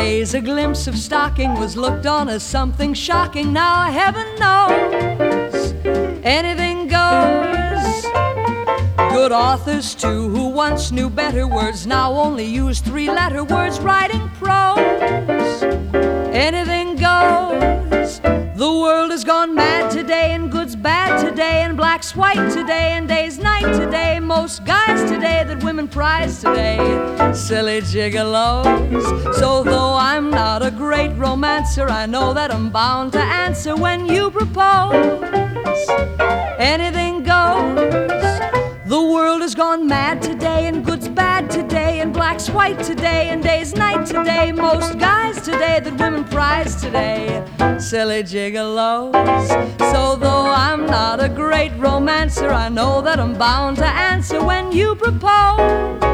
days a glimpse of stocking was looked on as something shocking. Now heaven knows anything goes. Good authors too, who once knew better words, now only use three-letter words writing prose. Anything goes. The world has gone mad today, and good's bad today, and black's white today, and day's night today. Most guys today that women prize today, silly gigolos. So though I'm not a great romancer, I know that I'm bound to answer when you propose. Anything goes. The world has gone mad today, and good's bad today, and black's white today, and day's night today. Most guys today that women prize today, silly gigolos. So though I'm not a great romancer, I know that I'm bound to answer when you propose.